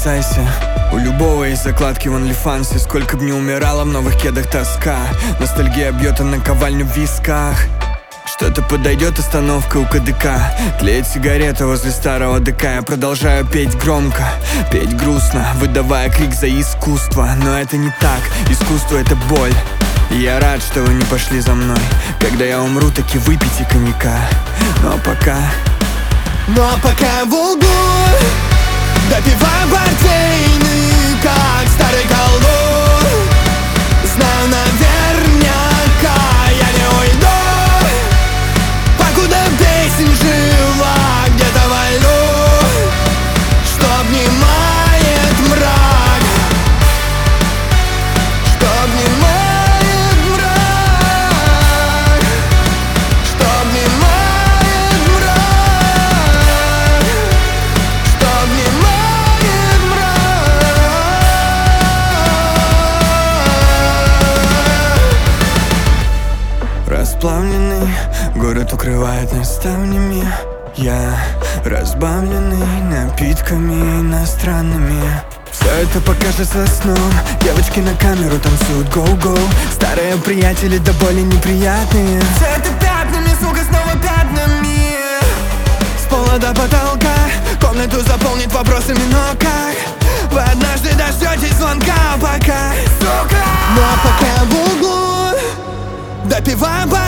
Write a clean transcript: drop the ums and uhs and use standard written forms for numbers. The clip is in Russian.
касайся. У любого есть закладки в OnlyFans. Сколько б не умирала, в новых кедах тоска. Ностальгия бьет и наковальню в висках. Что-то подойдет, остановка у КДК. Тлеет сигарета возле старого ДК. Я продолжаю петь громко, петь грустно, выдавая крик за искусство. Но это не так, искусство — это боль. И я рад, что вы не пошли за мной. Когда я умру, таки выпейте коньяка. Но пока в углу допиваю портвейны, как старый колдун. Знаю наверняка, я не уйду, покуда песен жива где-то во льду, что обнимает мрак, что обнимает мрак, что обнимает мрак, что обнимает мрак. Расплавленный город укрывает нас ставнями. Я разбавленный напитками иностранными. Все это покажется сном. Девочки на камеру танцуют гоу-гоу. Старые приятели до боли неприятные. Все это пятнами, сука, снова пятнами. С пола до потолка комнату заполнит вопросами, но как? Вы однажды дождетесь звонка, пока, сука. Но пока в углу допиваем